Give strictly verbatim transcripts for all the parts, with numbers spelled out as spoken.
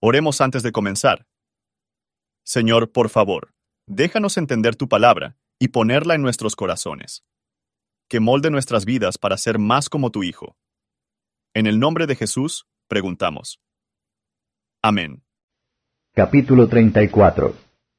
Oremos antes de comenzar. Señor, por favor, déjanos entender tu palabra y ponerla en nuestros corazones. Que molde nuestras vidas para ser más como tu Hijo. En el nombre de Jesús, preguntamos. Amén. Capítulo treinta y cuatro.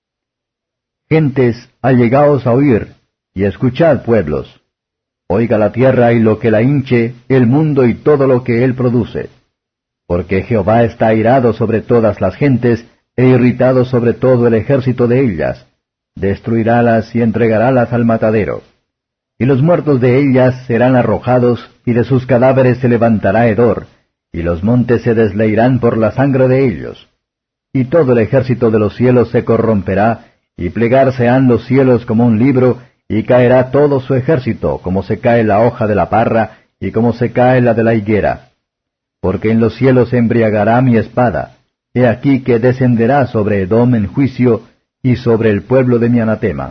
Gentes, allegaos a oír, y escuchad, pueblos. Oiga la tierra y lo que la hinche, el mundo y todo lo que él produce. Porque Jehová está airado sobre todas las gentes, e irritado sobre todo el ejército de ellas. Destruirálas y entregarálas al matadero. Y los muertos de ellas serán arrojados, y de sus cadáveres se levantará hedor, y los montes se desleirán por la sangre de ellos. Y todo el ejército de los cielos se corromperá, y plegarse han los cielos como un libro, y caerá todo su ejército, como se cae la hoja de la parra, y como se cae la de la higuera. Porque en los cielos se embriagará mi espada. He aquí que descenderá sobre Edom en juicio, y sobre el pueblo de mi anatema.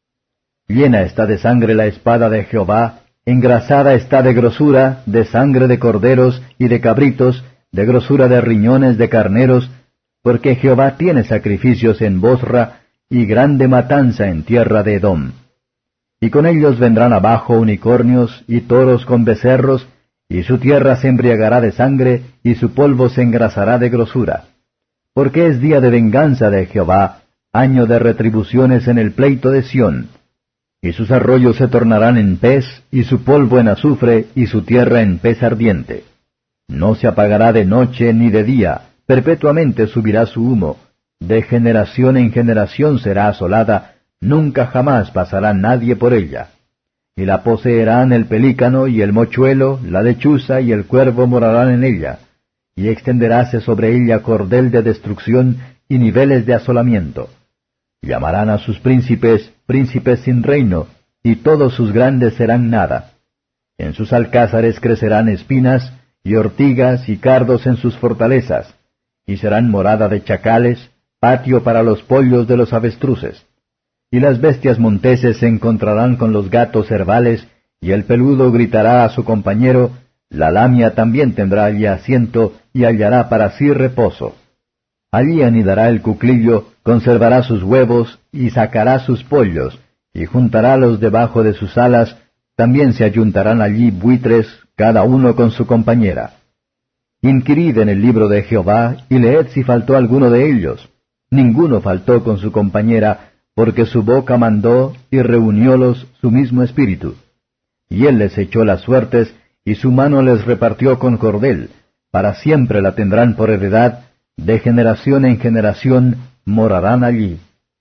Llena está de sangre la espada de Jehová, engrasada está de grosura, de sangre de corderos y de cabritos, de grosura de riñones de carneros, porque Jehová tiene sacrificios en Bosra, y grande matanza en tierra de Edom. Y con ellos vendrán abajo unicornios, y toros con becerros, y su tierra se embriagará de sangre, y su polvo se engrasará de grosura. Porque es día de venganza de Jehová, año de retribuciones en el pleito de Sión. Y sus arroyos se tornarán en pez, y su polvo en azufre, y su tierra en pez ardiente. No se apagará de noche ni de día, perpetuamente subirá su humo. De generación en generación será asolada, nunca jamás pasará nadie por ella. Y la poseerán el pelícano y el mochuelo, la lechuza y el cuervo morarán en ella. Y extenderáse sobre ella cordel de destrucción y niveles de asolamiento. Llamarán a sus príncipes, príncipes sin reino, y todos sus grandes serán nada. En sus alcázares crecerán espinas, y ortigas y cardos en sus fortalezas, y serán morada de chacales, patio para los pollos de los avestruces. Y las bestias monteses se encontrarán con los gatos cervales, y el peludo gritará a su compañero, la lamia también tendrá allí asiento, y hallará para sí reposo. Allí anidará el cuclillo, conservará sus huevos, y sacará sus pollos, y juntarálos debajo de sus alas, también se ayuntarán allí buitres, cada uno con su compañera. Inquirid en el libro de Jehová, y leed si faltó alguno de ellos. Ninguno faltó con su compañera, porque su boca mandó, y reuniólos su mismo espíritu. Y él les echó las suertes, y su mano les repartió con cordel, para siempre la tendrán por heredad, de generación en generación morarán allí.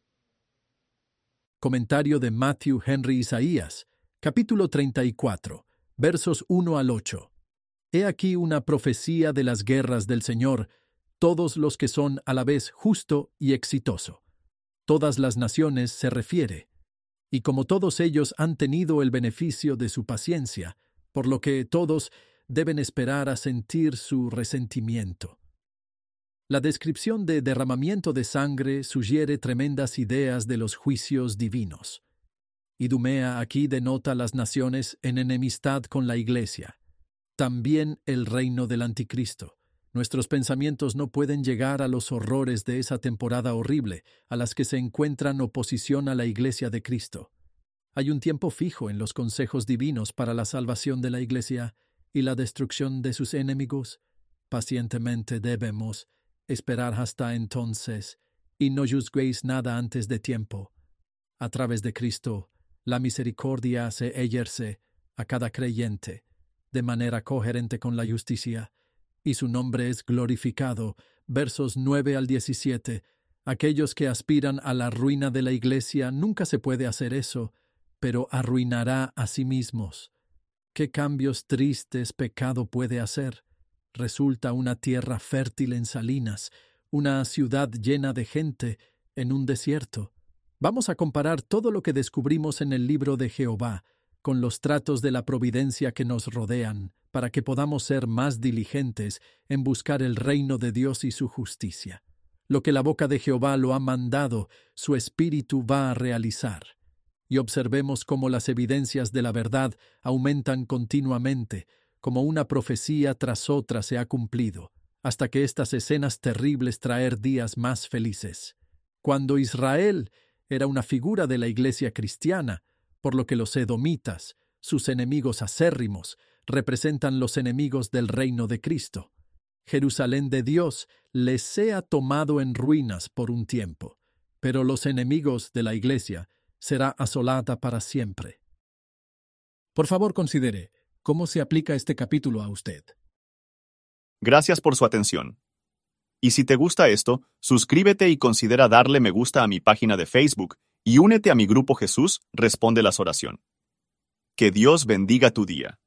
Comentario de Matthew Henry Isaías, capítulo treinta y cuatro, versos uno al ocho. He aquí una profecía de las guerras del Señor, todos los que son a la vez justo y exitoso. Todas las naciones se refiere, y como todos ellos han tenido el beneficio de su paciencia, por lo que todos deben esperar a sentir su resentimiento. La descripción de derramamiento de sangre sugiere tremendas ideas de los juicios divinos. Idumea aquí denota las naciones en enemistad con la Iglesia. También el reino del Anticristo. Nuestros pensamientos no pueden llegar a los horrores de esa temporada horrible, a las que se encuentran oposición a la Iglesia de Cristo. Hay un tiempo fijo en los consejos divinos para la salvación de la Iglesia y la destrucción de sus enemigos. Pacientemente debemos esperar hasta entonces, y no juzguéis nada antes de tiempo. A través de Cristo, la misericordia se ejerce a cada creyente, de manera coherente con la justicia, y su nombre es glorificado. Versos nueve al diecisiete. Aquellos que aspiran a la ruina de la Iglesia, nunca se puede hacer eso, pero arruinará a sí mismos. ¿Qué cambios tristes pecado puede hacer? Resulta una tierra fértil en salinas, una ciudad llena de gente en un desierto. Vamos a comparar todo lo que descubrimos en el libro de Jehová con los tratos de la providencia que nos rodean, para que podamos ser más diligentes en buscar el reino de Dios y su justicia. Lo que la boca de Jehová lo ha mandado, su espíritu va a realizar. Y observemos cómo las evidencias de la verdad aumentan continuamente, como una profecía tras otra se ha cumplido. hasta que estas escenas terribles traer días más felices. Cuando Israel era una figura de la iglesia cristiana, por lo que los edomitas, sus enemigos acérrimos, representan los enemigos del reino de Cristo. Jerusalén de Dios les sea tomado en ruinas por un tiempo, pero los enemigos de la iglesia será asolada para siempre. Por favor, considere cómo se aplica este capítulo a usted. Gracias por su atención. Y si te gusta esto, suscríbete y considera darle me gusta a mi página de Facebook y únete a mi grupo Jesús Responde las Oraciones. Que Dios bendiga tu día.